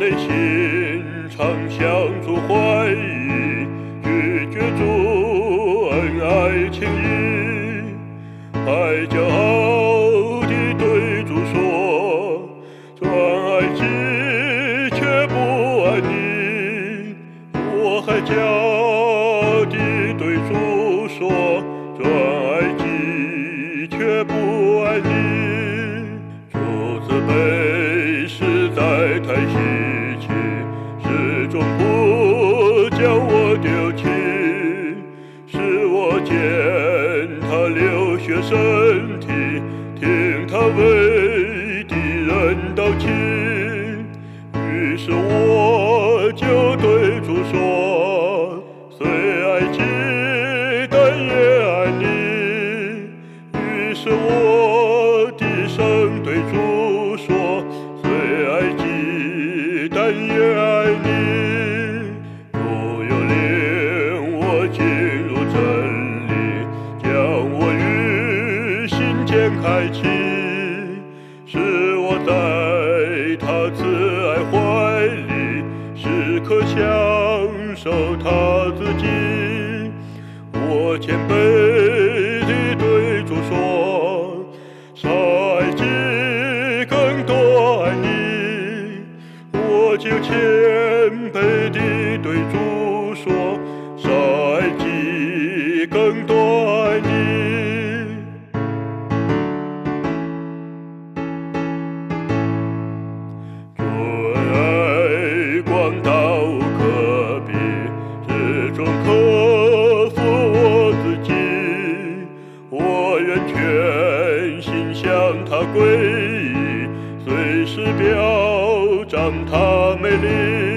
内心常相处怀疑，拒绝主恩爱情谊，还骄傲地对主说，专爱己却不爱你。我还骄傲地对主说，专爱己却不爱你。主慈悲实在太稀奇，始终不将我丢弃，使我见他流血身体，听他为敌人祷泣。于是我就对主说，虽爱己，但也爱你。于是我低声对主说，虽爱己，但也爱你。主又领我进入真理，将我于心间开启，使我在他慈爱怀里，时刻享受他自己。我谦卑地对主说，少爱己，更多爱你。我就谦卑地对主说，少爱己，更多爱你。主恩爱广大无可比，始终克服我自己。我愿全心向他皈依，随时表彰他美丽。